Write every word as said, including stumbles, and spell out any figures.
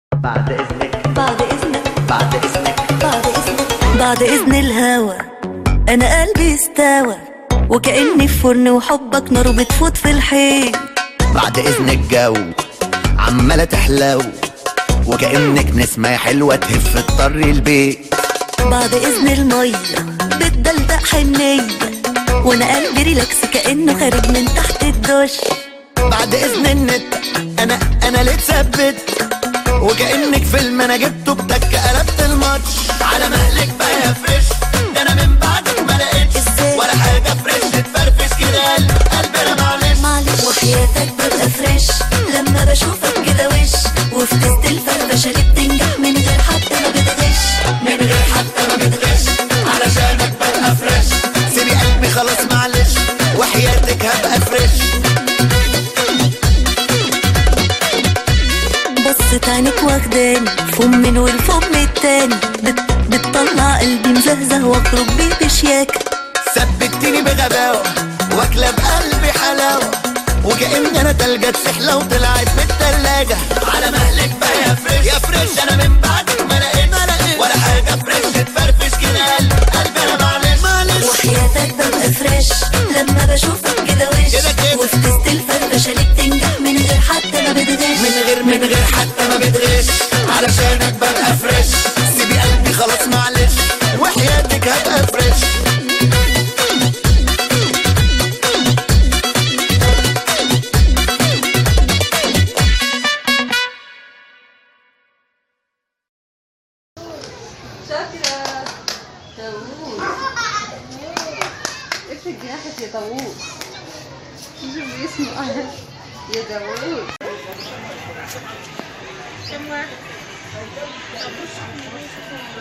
بعد إذنك بعد إذنك بعد إذنك بعد إذنك بعد إذن الهوى أنا قلبي استوى وكأني في فرن وحبك نار بتفوت في الحيط. بعد إذنك جو عمالة تحلو وكأنك نسمة حلوة تهف تطري البيت. بعد إذن المية بتدلدق حنية وأنا قلبي ريلاكس كأنه خارج من تحت الدش. بعد إذن النت أنا أنا اللي اتثبت وكأنك فيلم أنا جبته بتك قلبت الماتش. على مهلك بقى يا فريش ده أنا من بعدك ما لقيتش ولا حاجة فريش تفرفش كده قلب قلبي أنا معلش معلش وحياتك ببقى فريش لما بشوفك كده وش وفي تست الفرفشة اللي بتنجح من غير حتى ما بتغش من غير حتى ما بتغش علشانك ببقى فريش. سيبي قلبي خلاص معلش وحياتك هبقى فريش. بصت عينك واخداني فم من والفم التاني بت بتطلع قلبي مزهزه واخرج بيه بشياكة. ثبتيني بغباوة واكلة بقلبي حلاوة وكأن انا تلجة سحلة وطلعت من التلاجة. على مهلك بقى يا فريش يا فريش انا من بعدك ما لقيت ولا حاجة فريش تفرفش كده قلب قلبي انا معلش معلش وحياتك ببقى فريش لما بشوفك كده وش كده كده وفي تست الفرفشة اللي بتنجح من غير حتى ما بتغش من غير من غير حتى ما بتغش علشانك ببقى فريش. سيبي قلبي خلاص معلش وحياتك هبقى فريش. شاطرة طاووس افرد جناحك يا طاووس. شوف اسمه يا طاووس. كم واحد؟